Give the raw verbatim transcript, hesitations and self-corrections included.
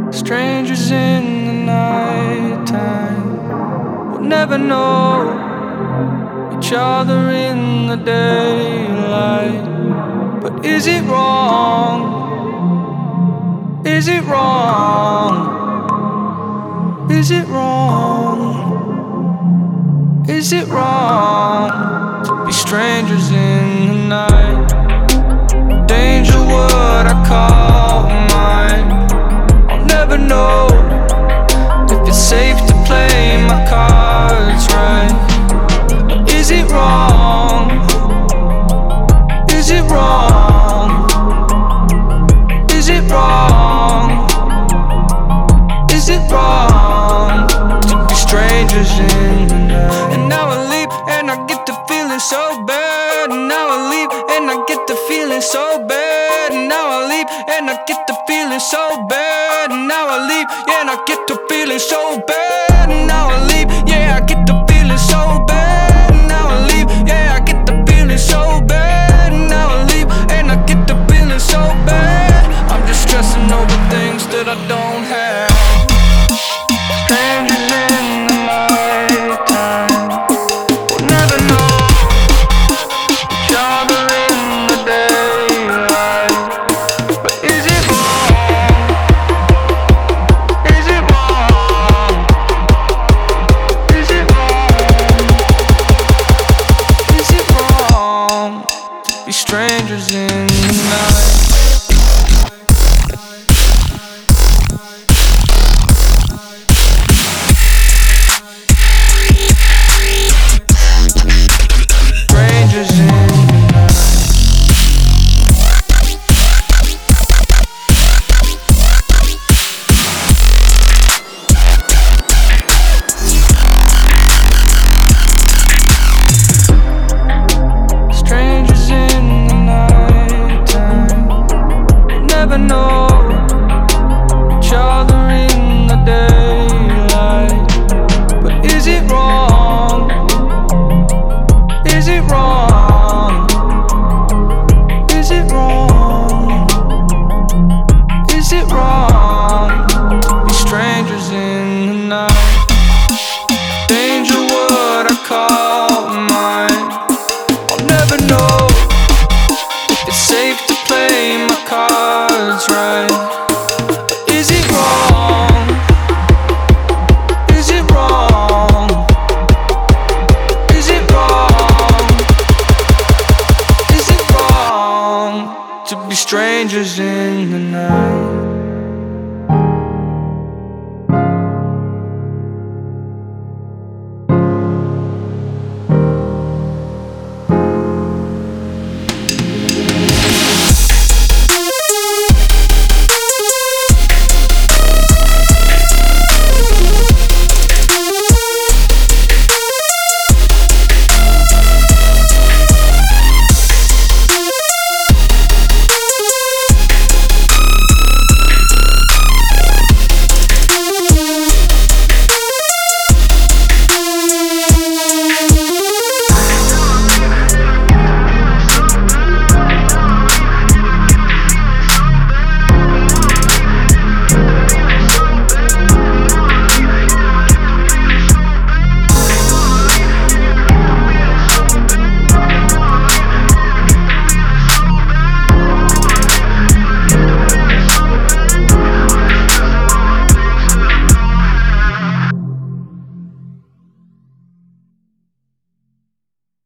Strangers in the nighttime will never know each other in the daylight. But is it wrong? Is it wrong? Is it wrong? Is it wrong to be strangers in the night? Danger, what I call mine. I'll never know if it's safe to play my cards right. Is it wrong? Is it wrong? Is it wrong? Is it wrong to be strangers in the night? And now I leave and I get to feeling so bad. And now I leave and I get to feeling so bad. And now I leave and I get to feeling so bad. And now I leave, yeah, and I get to feeling so bad. And now I leave, yeah, I get to feeling so bad. And now I leave, yeah, I get to feeling so bad. And now I leave and I get to feeling so bad. I'm just stressing over things that I don't have. Strangers in the nighttime will never know each other in the daylight. But is it wrong? Is it wrong? Is it wrong? Is it wrong to be strangers in the night? Strangers in the night. Strangers in the nighttime will never know